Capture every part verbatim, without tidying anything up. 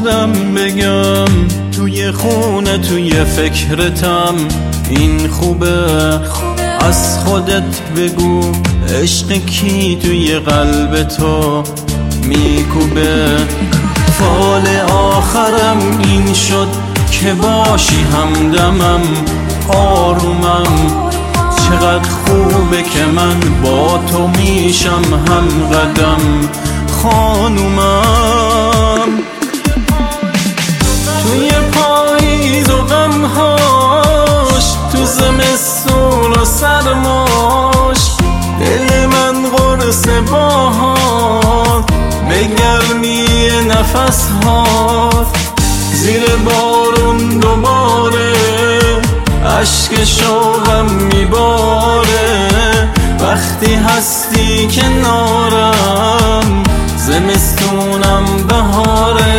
خودم بگم، توی خونه توی فکرتم این خوبه. از خودت بگو عشق کی توی قلب تو میکوبه. فال آخرم این شد که باشی همدمم، آرومم. چقدر خوبه که من با تو میشم هم قدم، خانومم. توی پاییز و غمهاش، تو زمستون و سرماش، دل من قرص باهات به گرمی نفسهات. زیر بارون دوباره اشک شوقم میباره، وقتی هستی کنارم، زمستونم بهاره.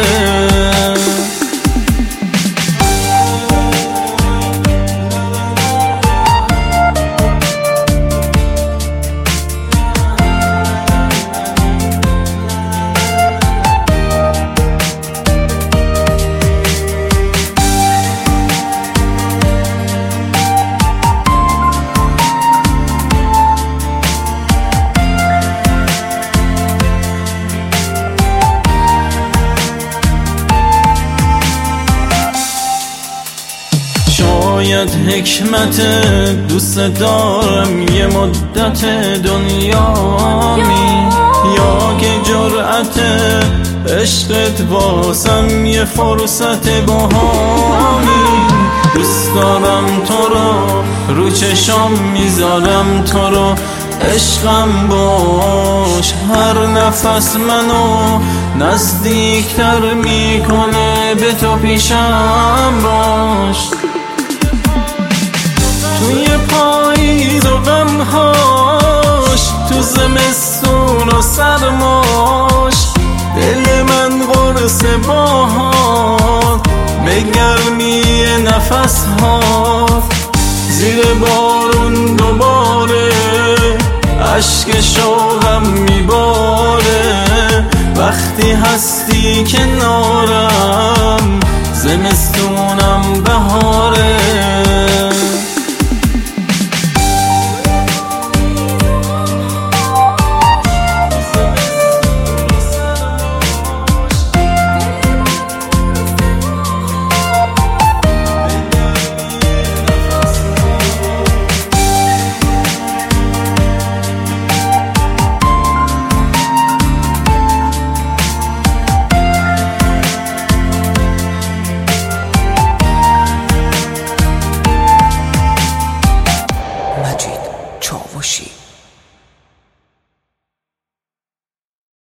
شاید حکمت دوست دارم یه مدت دنیامی، یا که جرأت عشقت واسم یه فرصت بهامی. دوست دارم تو رو، رو چشام میذارم تو رو، عشقم باش. هر نفس منو نزدیکتر میکنه به تو، پیشم باش. توی پاییز و غمهاش، تو زمستون و سرماش، دل من قرص باهات به گرمی نفسهات. زیر بارون دوباره اشک شوقم میباره، وقتی هستی کنارم، زمستونم بهاره.